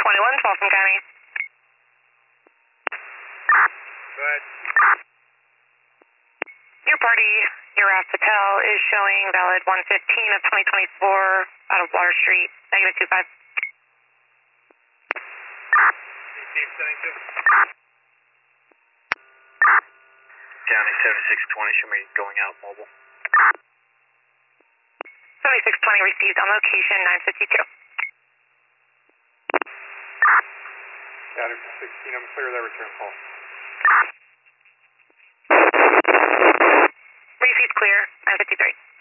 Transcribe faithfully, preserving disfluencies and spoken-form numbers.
twenty-one, Folsom County. Go ahead. Your party, Urav Patel, is showing valid one fifteen of twenty twenty-four out of Water Street, negative two five. Team setting two. County seventy-six twenty, show me going out mobile. seventy-six twenty received on location, nine fifty-two. County sixteen, I'm clear of that return call. Received clear, nine fifty-three.